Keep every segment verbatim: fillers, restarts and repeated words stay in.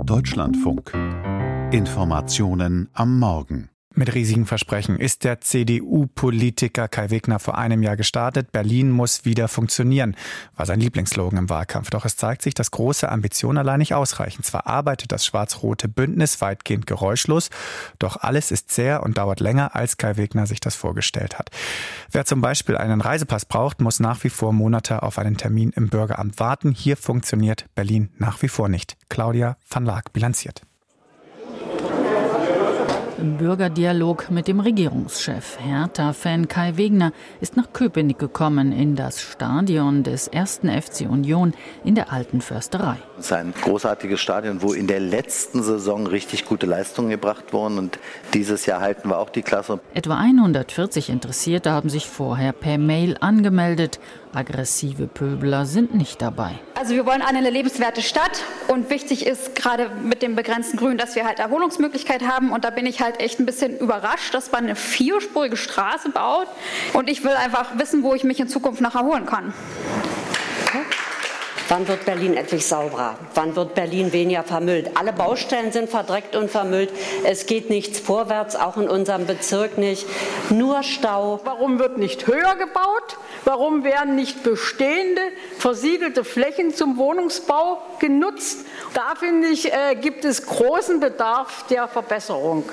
Deutschlandfunk. Informationen am Morgen. Mit riesigen Versprechen ist der C D U-Politiker Kai Wegner vor einem Jahr gestartet. Berlin muss wieder funktionieren, war sein Lieblingsslogan im Wahlkampf. Doch es zeigt sich, dass große Ambitionen allein nicht ausreichen. Zwar arbeitet das schwarz-rote Bündnis weitgehend geräuschlos, doch alles ist zäh und dauert länger, als Kai Wegner sich das vorgestellt hat. Wer zum Beispiel einen Reisepass braucht, muss nach wie vor Monate auf einen Termin im Bürgeramt warten. Hier funktioniert Berlin nach wie vor nicht. Claudia van Laak bilanziert. Im Bürgerdialog mit dem Regierungschef. Hertha-Fan Kai Wegner ist nach Köpenick gekommen, in das Stadion des ersten F C Union in der Alten Försterei. Es ist ein großartiges Stadion, wo in der letzten Saison richtig gute Leistungen gebracht wurden. Und dieses Jahr halten wir auch die Klasse. Etwa hundertvierzig Interessierte haben sich vorher per Mail angemeldet. Aggressive Pöbler sind nicht dabei. Also wir wollen eine lebenswerte Stadt und wichtig ist gerade mit dem begrenzten Grün, dass wir halt Erholungsmöglichkeit haben und da bin ich halt echt ein bisschen überrascht, dass man eine vierspurige Straße baut und ich will einfach wissen, wo ich mich in Zukunft noch erholen kann. Wann wird Berlin endlich sauberer? Wann wird Berlin weniger vermüllt? Alle Baustellen sind verdreckt und vermüllt. Es geht nichts vorwärts, auch in unserem Bezirk nicht. Nur Stau. Warum wird nicht höher gebaut? Warum werden nicht bestehende, versiegelte Flächen zum Wohnungsbau genutzt? Da, finde ich, äh, gibt es großen Bedarf der Verbesserung.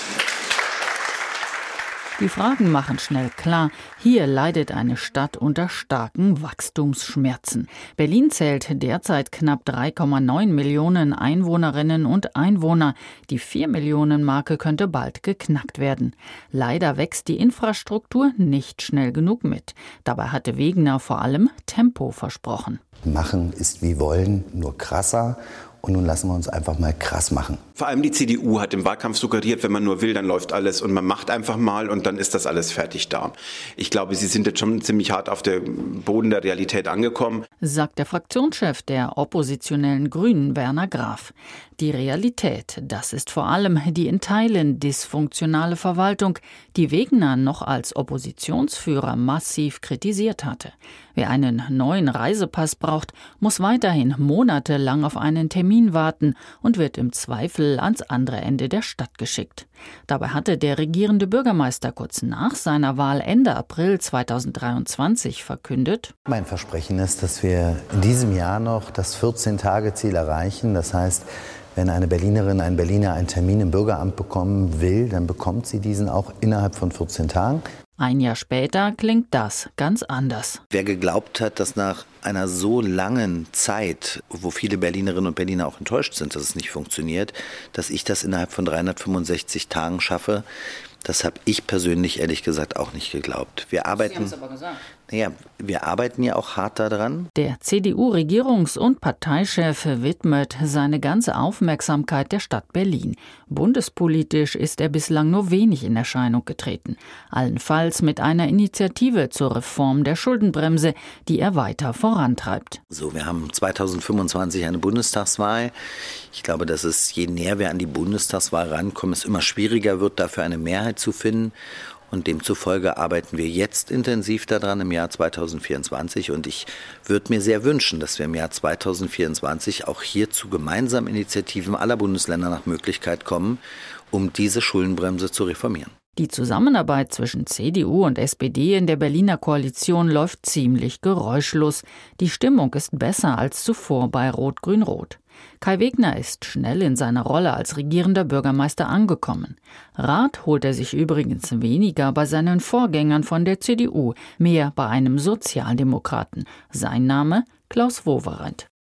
Die Fragen machen schnell klar, hier leidet eine Stadt unter starken Wachstumsschmerzen. Berlin zählt derzeit knapp drei Komma neun Millionen Einwohnerinnen und Einwohner. Die vier Millionen Marke könnte bald geknackt werden. Leider wächst die Infrastruktur nicht schnell genug mit. Dabei hatte Wegner vor allem Tempo versprochen. Machen ist wie wollen, nur krasser. Und nun lassen wir uns einfach mal krass machen. Vor allem die C D U hat im Wahlkampf suggeriert, wenn man nur will, dann läuft alles und man macht einfach mal und dann ist das alles fertig da. Ich glaube, sie sind jetzt schon ziemlich hart auf dem Boden der Realität angekommen. Sagt der Fraktionschef der oppositionellen Grünen, Werner Graf. Die Realität, das ist vor allem die in Teilen dysfunktionale Verwaltung, die Wegner noch als Oppositionsführer massiv kritisiert hatte. Wer einen neuen Reisepass braucht, muss weiterhin monatelang auf einen Termin warten und wird im Zweifel ans andere Ende der Stadt geschickt. Dabei hatte der regierende Bürgermeister kurz nach seiner Wahl Ende April zweitausenddreiundzwanzig verkündet: Mein Versprechen ist, dass wir in diesem Jahr noch das vierzehn-Tage-Ziel erreichen. Das heißt, wenn eine Berlinerin, ein Berliner einen Termin im Bürgeramt bekommen will, dann bekommt sie diesen auch innerhalb von vierzehn Tagen. Ein Jahr später klingt das ganz anders. Wer geglaubt hat, dass nach einer so langen Zeit, wo viele Berlinerinnen und Berliner auch enttäuscht sind, dass es nicht funktioniert, dass ich das innerhalb von dreihundertfünfundsechzig Tagen schaffe, das habe ich persönlich ehrlich gesagt auch nicht geglaubt. Wir arbeiten, Sie haben es aber gesagt. Naja, wir arbeiten ja auch hart daran. Der C D U-Regierungs- und Parteichef widmet seine ganze Aufmerksamkeit der Stadt Berlin. Bundespolitisch ist er bislang nur wenig in Erscheinung getreten. Allenfalls mit einer Initiative zur Reform der Schuldenbremse, die er weiter vorantreibt. So, wir haben zweitausendfünfundzwanzig eine Bundestagswahl. Ich glaube, dass es, je näher wir an die Bundestagswahl rankommen, es immer schwieriger wird, dafür eine Mehrheit zu finden. Und demzufolge arbeiten wir jetzt intensiv daran im Jahr zweitausendvierundzwanzig. Und ich würde mir sehr wünschen, dass wir im Jahr zweitausendvierundzwanzig auch hier zu gemeinsamen Initiativen aller Bundesländer nach Möglichkeit kommen, um diese Schuldenbremse zu reformieren. Die Zusammenarbeit zwischen C D U und S P D in der Berliner Koalition läuft ziemlich geräuschlos. Die Stimmung ist besser als zuvor bei Rot-Grün-Rot. Kai Wegner ist schnell in seiner Rolle als regierender Bürgermeister angekommen. Rat holt er sich übrigens weniger bei seinen Vorgängern von der C D U, mehr bei einem Sozialdemokraten. Sein Name: Klaus Wowereit.